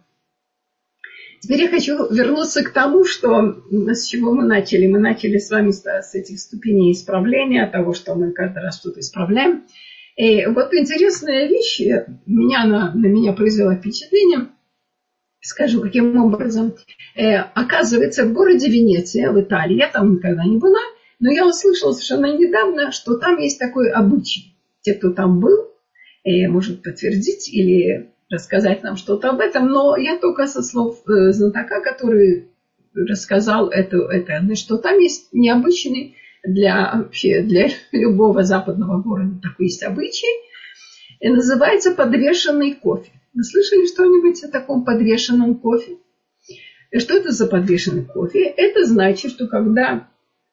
Теперь я хочу вернуться к тому, с чего мы начали. Мы начали с вами с этих ступеней исправления, того, что мы каждый раз что-то исправляем. И вот интересная вещь, на меня произвела впечатление. Скажу, каким образом. Оказывается, в городе Венеция, в Италии, я там никогда не была, но я услышала совершенно недавно, что там есть такой обычай. Те, кто там был, может подтвердить или рассказать нам что-то об этом, но я только со слов знатока, который рассказал это, что там есть необычный для любого западного города такой есть обычай, и называется подвешенный кофе. Вы слышали что-нибудь о таком подвешенном кофе? И что это за подвешенный кофе? Это значит, что когда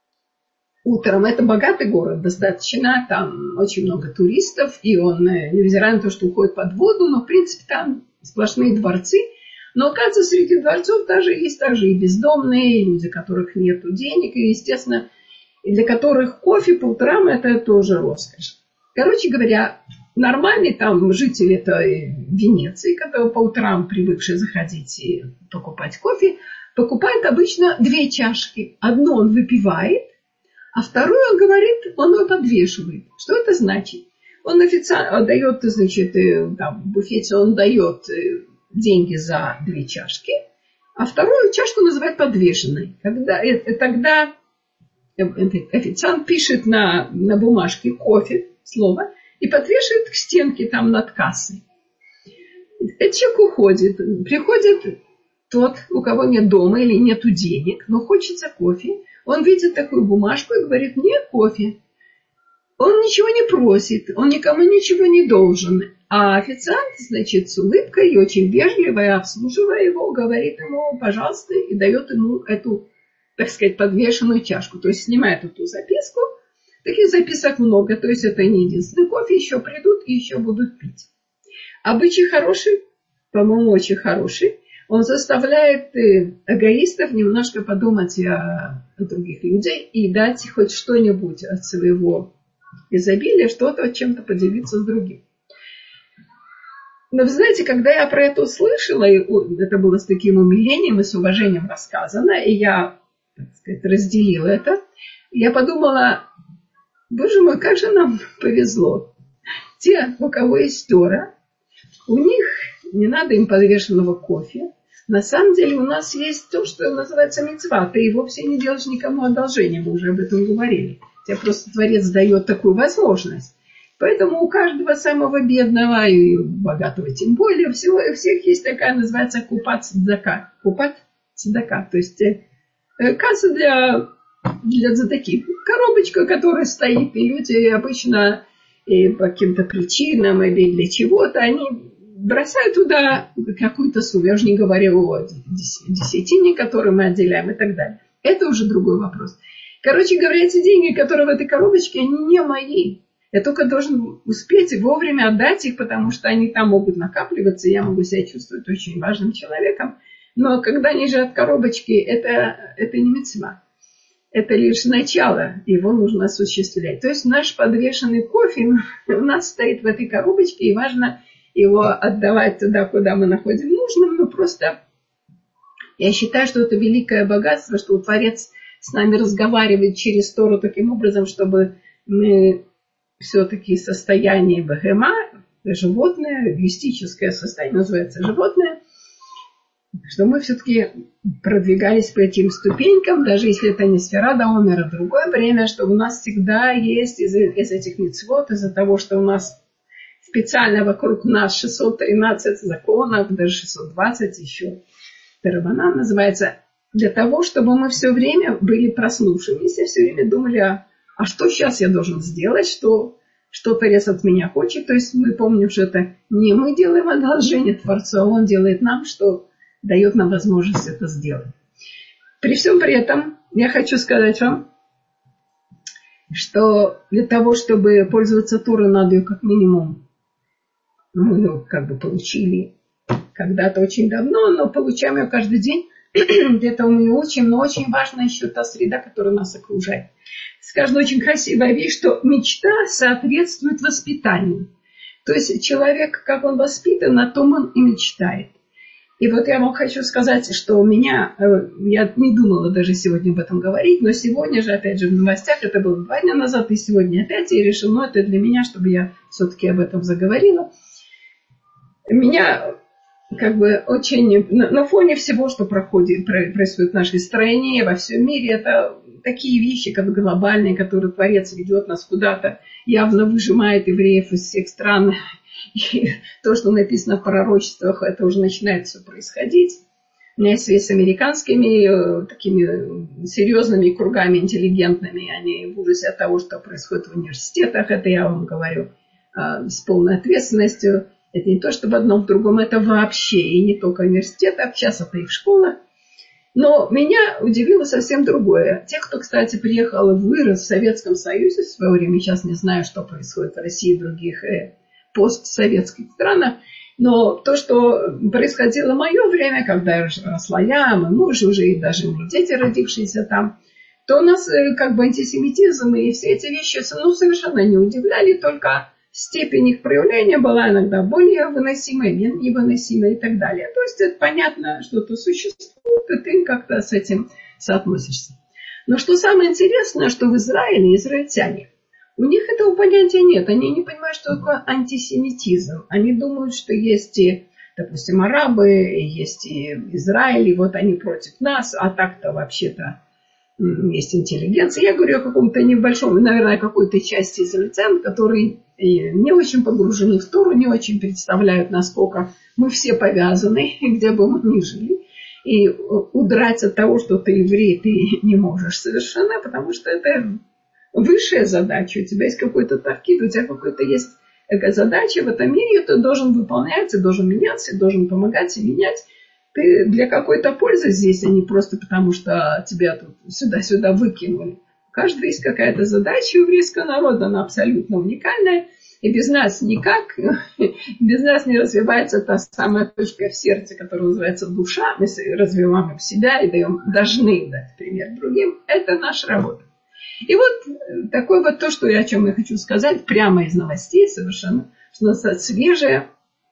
утром, это богатый город достаточно, там очень много туристов, и он, невзирая на то, что уходит под воду, но в принципе там сплошные дворцы. Но оказывается, среди дворцов есть также и бездомные, и люди, у которых нет денег, и, естественно, и для которых кофе по утрам это тоже роскошь. Короче говоря, нормальный там житель этой Венеции, который по утрам привыкший заходить и покупать кофе, покупает обычно 2 чашки. Одну он выпивает, а вторую, он говорит, он ее подвешивает. Что это значит? Он официально дает, значит, там, в буфете он дает деньги за 2 чашки, а вторую чашку называют подвешенной. Тогда официант пишет на бумажке кофе, слово, и подвешивает к стенке там над кассой. Этот человек уходит. Приходит тот, у кого нет дома или нету денег, но хочется кофе. Он видит такую бумажку и говорит, мне кофе. Он ничего не просит, он никому ничего не должен. А официант, значит, с улыбкой и очень вежливо, обслуживая его, говорит ему, пожалуйста, и дает ему эту, так сказать, подвешенную чашку. То есть снимает эту записку. Таких записок много, то есть это не единственный кофе, еще придут и еще будут пить. Обычай хороший, по-моему, очень хороший. Он заставляет эгоистов немножко подумать о других людей и дать хоть что-нибудь от своего изобилия, что-то, чем-то поделиться с другим. Но вы знаете, когда я про это услышала, и это было с таким умилением и с уважением рассказано, и я, так сказать, разделила это, я подумала, боже мой, как же нам повезло. Те, у кого есть Тора, у них не надо им подвешенного кофе. На самом деле у нас есть то, что называется мицва. Ты и вовсе не делаешь никому одолжения, мы уже об этом говорили. Тебе просто Творец дает такую возможность. Поэтому у каждого самого бедного и богатого тем более, у всех есть такая, называется купат цдака. Купат цдака, то есть касса для цдаки. Коробочка, которая стоит, и люди обычно и по каким-то причинам или для чего-то, они бросают туда какую-то сумму. Я уже не говорю о десятине, которую мы отделяем и так далее. Это уже другой вопрос. Короче говоря, эти деньги, которые в этой коробочке, они не мои. Я только должен успеть вовремя отдать их, потому что они там могут накапливаться, и я могу себя чувствовать очень важным человеком. Но когда они лежат в коробочке, это не мицва. Это лишь начало, его нужно осуществлять. То есть наш подвешенный кофе у нас стоит в этой коробочке, и важно его отдавать туда, куда мы находим нужным. Но просто я считаю, что это великое богатство, что Творец с нами разговаривает через Тору таким образом, чтобы мы все-таки состояние бехема, животное, мистическое состояние, называется животное, что мы все-таки продвигались по этим ступенькам, даже если это не сфера до омера, в другое время, что у нас всегда есть из этих мицвот, из-за того, что у нас специально вокруг нас 613 законов, даже 620 еще, Терабанан называется, для того, чтобы мы все время были проснувшимися, все время думали, а что сейчас я должен сделать, что что Творец от меня хочет. То есть мы помним, что это не мы делаем одолжение Творцу, а Он делает нам, что дает нам возможность это сделать. При всем при этом я хочу сказать вам, что для того, чтобы пользоваться Торой, надо ее как минимум, мы ее как бы получили когда-то очень давно, но получаем ее каждый день. Для этого мы ее учим, но очень важна еще та среда, которая нас окружает. Скажем, очень красивая вещь, что мечта соответствует воспитанию. То есть человек, как он воспитан, о том он и мечтает. И вот я вам хочу сказать, что у меня, я не думала даже сегодня об этом говорить, но сегодня же, опять же, в новостях, это было 2 дня назад, и сегодня опять я решила, ну, это для меня, чтобы я все-таки об этом заговорила. Меня как бы очень, на фоне всего, что происходит в нашей стране, во всем мире, это такие вещи, как глобальные, которые Творец ведет нас куда-то, явно выжимает евреев из всех стран. И то, что написано в пророчествах, это уже начинает все происходить. У меня есть связь с американскими такими серьезными кругами интеллигентными. Они в ужасе от того, что происходит в университетах. Это я вам говорю с полной ответственностью. Это не то, что в одном, в другом, это вообще. И не только в университетах, сейчас это и в школах. Но меня удивило совсем другое. Те, кто, кстати, приехал и вырос в Советском Союзе в свое время, сейчас не знаю, что происходит в России и других постсоветских странах, но то, что происходило в мое время, когда росла я, мой муж уже, и даже мои дети, родившиеся там, то у нас как бы антисемитизм и все эти вещи совершенно не удивляли, только степень их проявления была иногда более выносимой, менее невыносимой и так далее. То есть это понятно, что это существует, и ты как-то с этим соотносишься. Но что самое интересное, что в Израиле израильтяне, у них этого понятия нет. Они не понимают, что такое антисемитизм. Они думают, что есть и, допустим, арабы, есть и Израиль, и вот они против нас, а так-то вообще-то есть интеллигенция. Я говорю о каком-то небольшом, наверное, какой-то части израильтян, которые не очень погружены в Тору, не очень представляют, насколько мы все повязаны, где бы мы ни жили. И удрать от того, что ты еврей, ты не можешь совершенно, потому что это высшая задача. У тебя есть какой-то тавкид, у тебя какой-то есть задача в этом мире, ты должен выполнять, ты должен меняться, ты должен помогать и менять. Ты для какой-то пользы здесь, а не просто потому, что тебя тут сюда-сюда выкинули. У каждого есть какая-то задача у еврейского народа, она абсолютно уникальная. И без нас никак, без нас не развивается та самая точка в сердце, которая называется душа. Мы развиваем в себя и должны дать пример другим. Это наша работа. И вот такое вот то, о чем я хочу сказать, прямо из новостей совершенно, что свежее,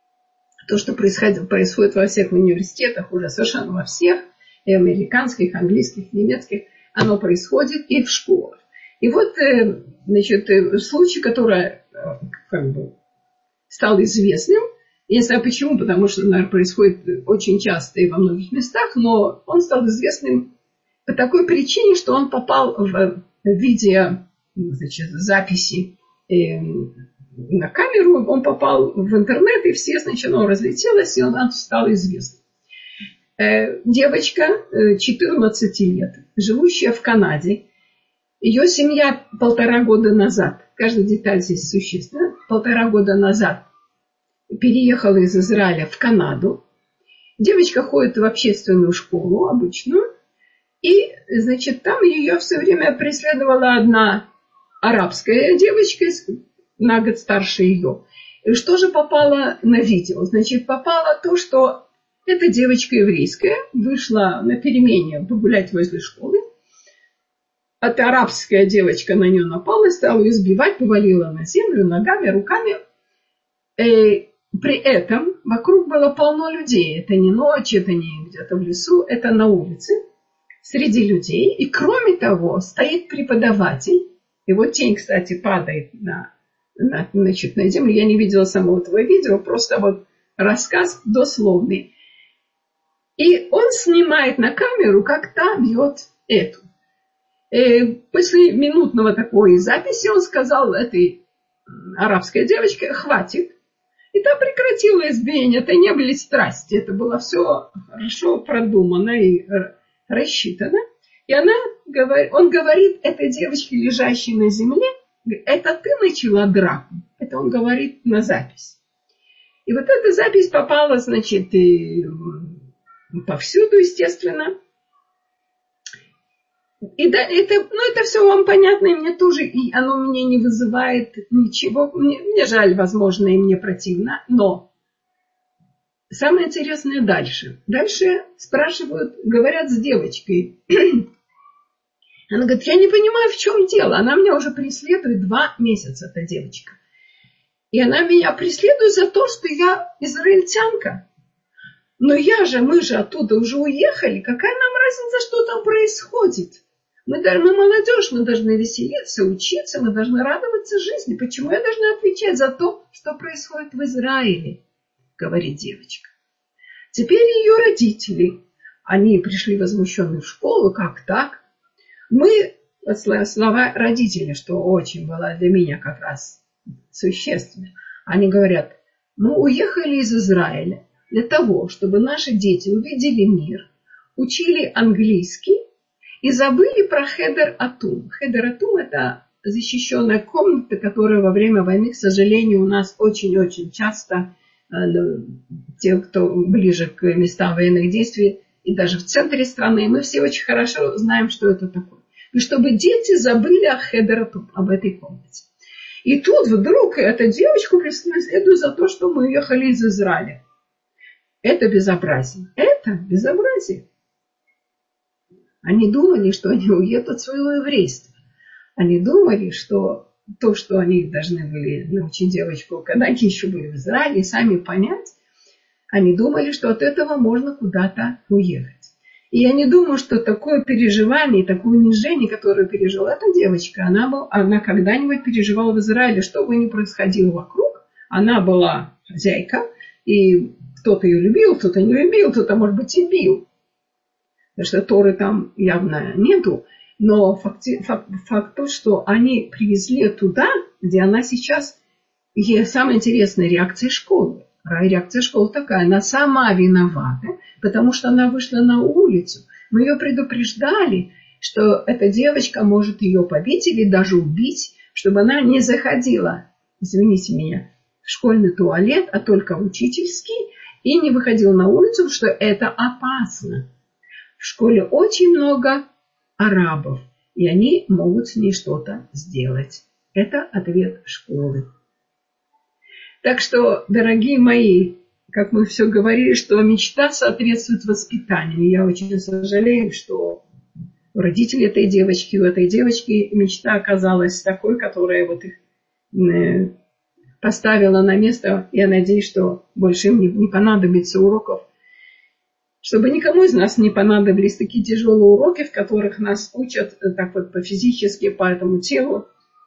то, что происходит во всех университетах, уже совершенно во всех, и американских, английских, немецких, оно происходит и в школах. И вот, значит, случай, который как бы стал известным, я не знаю почему, потому что, наверное, происходит очень часто и во многих местах, но он стал известным по такой причине, что он попал в видео, значит, записи на камеру, он попал в интернет, и все сначала разлетелось, и он стал известным. Девочка 14 лет, живущая в Канаде, ее семья 1,5 года назад, каждая деталь здесь существенна, 1,5 года назад переехала из Израиля в Канаду. Девочка ходит в общественную школу обычную, и, значит, там ее все время преследовала одна арабская девочка, на год старше ее. И что же попало на видео? Значит, попало то, что эта девочка еврейская вышла на перемене погулять возле школы. Эта арабская девочка на нее напала, стала ее избивать, повалила на землю ногами, руками. И при этом вокруг было полно людей. Это не ночь, это не где-то в лесу, это на улице. Среди людей. И кроме того, стоит преподаватель. Его тень, кстати, падает на землю. Я не видела самого этого видео, просто вот рассказ дословный. И он снимает на камеру, как та бьет эту. И после минутного такой записи он сказал этой арабской девочке: хватит. И та прекратила избиение. Это не были страсти. Это было все хорошо продумано и рассчитано. И он говорит этой девочке, лежащей на земле, это ты начала драку. Это он говорит на запись. И вот эта запись попала, значит, и повсюду, естественно. И да, это все вам понятно, и мне тоже, и оно мне не вызывает ничего. Мне жаль, возможно, и мне противно, но самое интересное дальше. Дальше спрашивают, говорят с девочкой. Она говорит, я не понимаю, в чем дело. Она меня уже преследует 2 месяца, эта девочка. И она меня преследует за то, что я израильтянка. Но мы же оттуда уже уехали. Какая нам разница, что там происходит? Мы молодежь, мы должны веселиться, учиться, мы должны радоваться жизни. Почему я должна отвечать за то, что происходит в Израиле? Говорит девочка. Теперь ее родители, они пришли возмущенные в школу, как так? Слова родителей, что очень было для меня как раз существенно. Они говорят, мы уехали из Израиля для того, чтобы наши дети увидели мир, учили английский и забыли про Хедер Атум. Хедер Атум – это защищенная комната, которая во время войны, к сожалению, у нас очень-очень часто те, кто ближе к местам военных действий, и даже в центре страны, мы все очень хорошо знаем, что это такое. И чтобы дети забыли о Хедер Атум, об этой комнате. И тут вдруг эту девочку преследуют за то, что мы уехали из Израиля. Это безобразие. Это безобразие. Они думали, что они уедут от своего еврейства. Они думали, что то, что они должны были научить девочку, когда они еще были в Израиле, сами понять, они думали, что от этого можно куда-то уехать. И я не думаю, что такое переживание, такое унижение, которое пережила эта девочка, она когда-нибудь переживала в Израиле, что бы ни происходило вокруг. Она была хозяйка, и кто-то ее любил, кто-то не любил, кто-то, может быть, и бил. Потому что Торы там явно нету. Но факт тот, что они привезли туда, где она сейчас, и самая интересная реакция школы. Реакция школы такая, она сама виновата, потому что она вышла на улицу. Мы ее предупреждали, что эта девочка может ее побить или даже убить, чтобы она не заходила, извините меня, в школьный туалет, а только в учительский, и не выходила на улицу, потому что это опасно. В школе очень много арабов, и они могут с ней что-то сделать. Это ответ школы. Так что, дорогие мои, как мы все говорили, что мечта соответствует воспитанию. Я очень сожалею, что у родителей у этой девочки мечта оказалась такой, которая вот их поставила на место. Я надеюсь, что больше им не понадобится уроков. Чтобы никому из нас не понадобились такие тяжелые уроки, в которых нас учат так вот по-физически, по этому телу.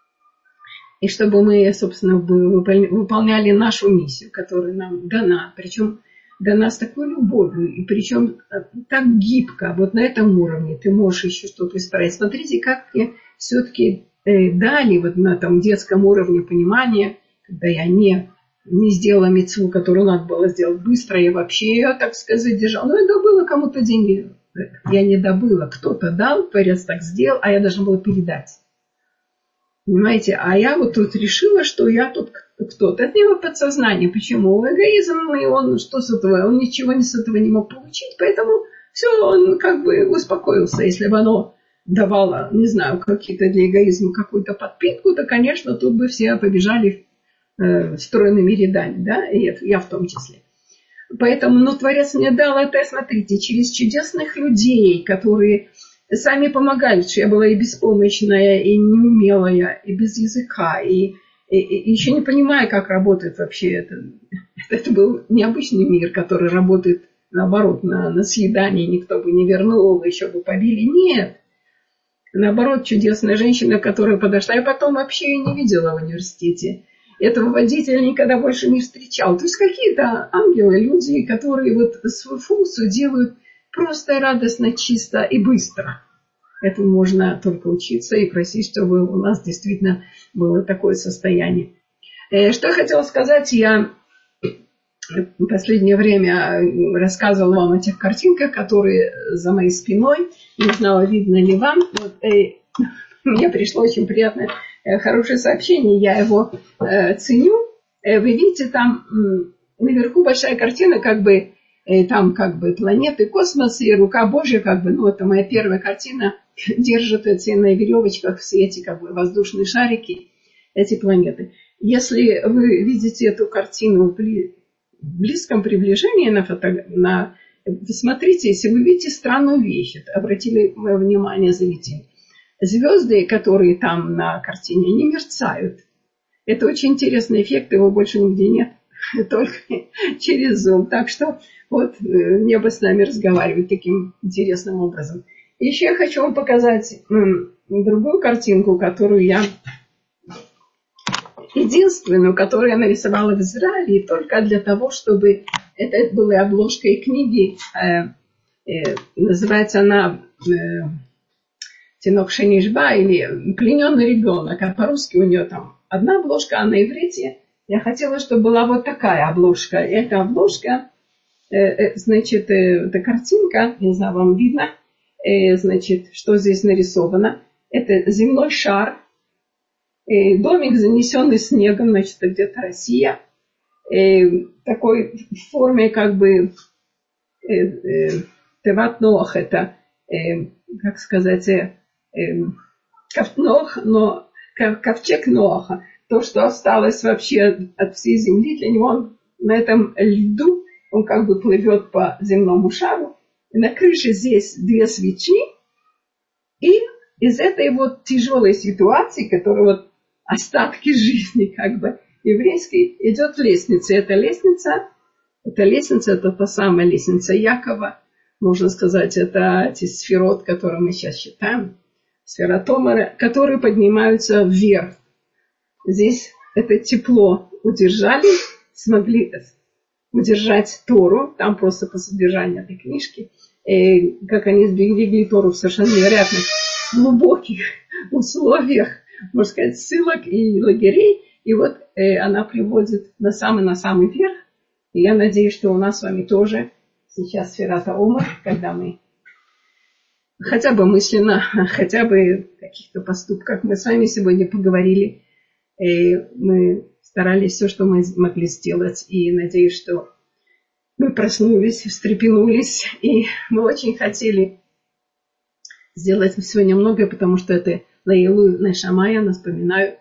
И чтобы мы, собственно, выполняли нашу миссию, которая нам дана. Причем дана с такой любовью. И причем так гибко. Вот на этом уровне ты можешь еще что-то исправить. Смотрите, как мне все-таки дали вот на том детском уровне понимания, когда я не сделала мицву, которую надо было сделать быстро. Я вообще ее, так сказать, держала. Но я добыла кому-то деньги. Я не добыла. Кто-то дал, творец так сделал, а я должна была передать. Понимаете, а я вот тут решила, что я тут кто-то. Это его подсознание. Почему? Эгоизм, и он что с этого? Он ничего с этого не мог получить, поэтому все, он как бы успокоился. Если бы оно давало, не знаю, какие-то для эгоизма какую-то подпитку, то, конечно, тут бы все побежали стройными рядами, да, и я в том числе. Поэтому, но Творец мне дал это, смотрите, через чудесных людей, которые сами помогали, что я была и беспомощная, и неумелая, и без языка, и еще не понимая, как работает вообще это. Это был необычный мир, который работает, наоборот, на съедание, никто бы не вернул, еще бы побили. Нет. Наоборот, чудесная женщина, которая подошла, я потом вообще ее не видела в университете. Этого водителя никогда больше не встречал. То есть какие-то ангелы, люди, которые вот свою функцию делают просто радостно, чисто и быстро. Этому можно только учиться и просить, чтобы у нас действительно было такое состояние. Что я хотела сказать, я в последнее время рассказывала вам о тех картинках, которые за моей спиной. Не знала, видно ли вам. Вот, мне пришло очень приятное хорошее сообщение, я его ценю. Вы видите, там наверху большая картина, как бы там как бы планеты, космос и рука Божья, как бы, ну, это моя первая картина, держит эти на веревочках в свете, как бы, воздушные шарики, эти планеты. Если вы видите эту картину в близком приближении вы смотрите, если вы видите странную вещь, обратили мое внимание зрители, звезды, которые там на картине, они мерцают. Это очень интересный эффект, его больше нигде нет, только через Zoom. Так что вот небо с нами разговаривает таким интересным образом. Еще я хочу вам показать другую картинку, единственную, которую я нарисовала в Израиле, только для того, чтобы это была обложкой книги, называется она «Тинок Шенишба» или «Плененный ребенок», а по-русски у нее там одна обложка, а на иврите я хотела, чтобы была вот такая обложка. Эта обложка, значит, эта картинка, не знаю, вам видно, значит, что здесь нарисовано. Это земной шар, домик, занесенный снегом, значит, это где-то Россия, такой в форме как бы Теват Ноах, это, как сказать, ковчег Ноаха, то, что осталось вообще от всей земли, для него он на этом льду, он как бы плывет по земному шару, и на крыше здесь 2 свечи, и из этой вот тяжелой ситуации, которая вот остатки жизни как бы еврейской, идет лестница. Эта лестница, это та самая лестница Якова, можно сказать, это эти сферот, которые мы сейчас считаем, сферот Омера, которые поднимаются вверх. Здесь это тепло удержали, смогли удержать Тору, там просто по содержанию этой книжки, как они сберегли Тору в совершенно невероятных, глубоких условиях, можно сказать, ссылок и лагерей. И вот она приводит на самый верх. И я надеюсь, что у нас с вами тоже сейчас сферот Омер, когда мы хотя бы мысленно, хотя бы в каких-то поступках мы с вами сегодня поговорили. Мы старались все, что мы могли сделать. И надеюсь, что мы проснулись, встрепенулись. И мы очень хотели сделать сегодня многое, потому что это Лаилу Нешама, я напоминаю,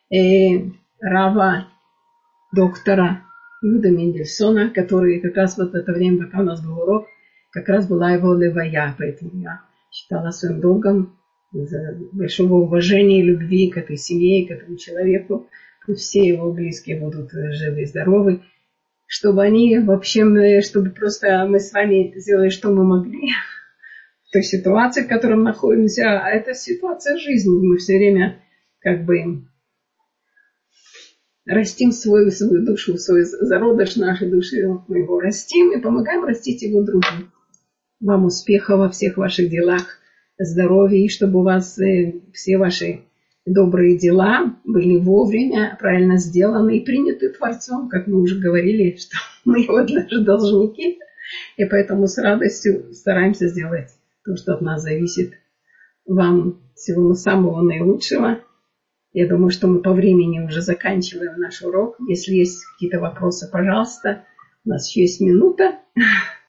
Рава доктора Юда Мендельсона, который как раз вот в это время, пока у нас был урок, как раз была его левая. Поэтому я считала своим долгом из-за большого уважения и любви к этой семье, к этому человеку. Пусть все его близкие будут живы и здоровы. Чтобы они, в общем, чтобы просто мы с вами сделали, что мы могли в той ситуации, в которой мы находимся. А это ситуация жизни. Мы все время как бы растим свою душу, свой зародыш нашей души. Мы его растим и помогаем растить его другим. Вам успеха во всех ваших делах, здоровья, и чтобы у вас все ваши добрые дела были вовремя, правильно сделаны и приняты Творцом, как мы уже говорили, что мы его даже должники, и поэтому с радостью стараемся сделать то, что от нас зависит. Вам всего самого наилучшего. Я думаю, что мы по времени уже заканчиваем наш урок. Если есть какие-то вопросы, пожалуйста. У нас еще есть минута.